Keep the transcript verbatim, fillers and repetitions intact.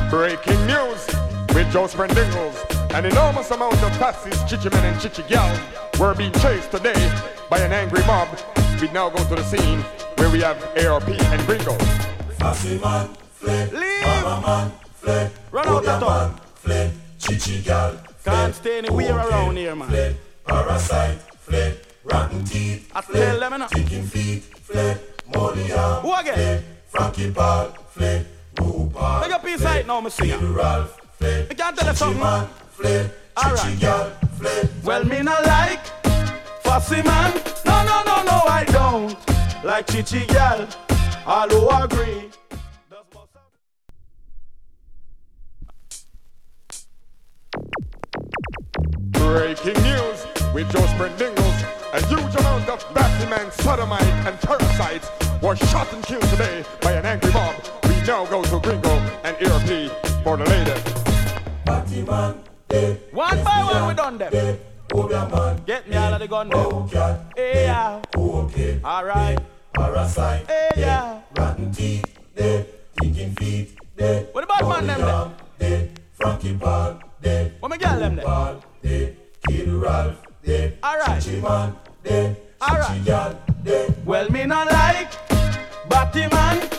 Breaking news with Joe Sprendingles. An enormous amount of taxis, chichi men and chichi gals were being chased today by an angry mob. We now go to the scene where we have A R P and Gringo. Fussy man, flip. Leave. Mama man, flip. Run out the man, flip. Chichi gal, can't stay anywhere around here, man. Flip. Parasite, flip. Rotten teeth, I flip. tell them enough. Ticking feet, flip. Molly arm, Who again? flip. Frankie Paul, flip. Rupa, Take a piece right now, me singer. Ralph, flip. I can't tell you something. Man, flip. Alright. Chichi gal, flip. Well, me not like fussy man. No, no, no, no, I don't like chichi gal. All who agree. Breaking news with Joe Sprendingles. A huge amount of Batman, sodomite and parasites was shot and killed today by an angry mob. We now go to Gringo and A R P for the latest. Batman, dead. One by one we done them. Dead. Obia man, Get me all of the gun them. oh cat, Hey, yeah. okay. Alright. Parasite, Hey, dead. yeah. Rotten teeth, dead. Thinking feet, dead. What about man them Arm, dead. Frankie Paul, dead. What me girl them there? Paul, dead. Kid Ralph, dead. Alright. Chichi man, dead. Alright. Chichi gal, dead. Well, me not like Batty man.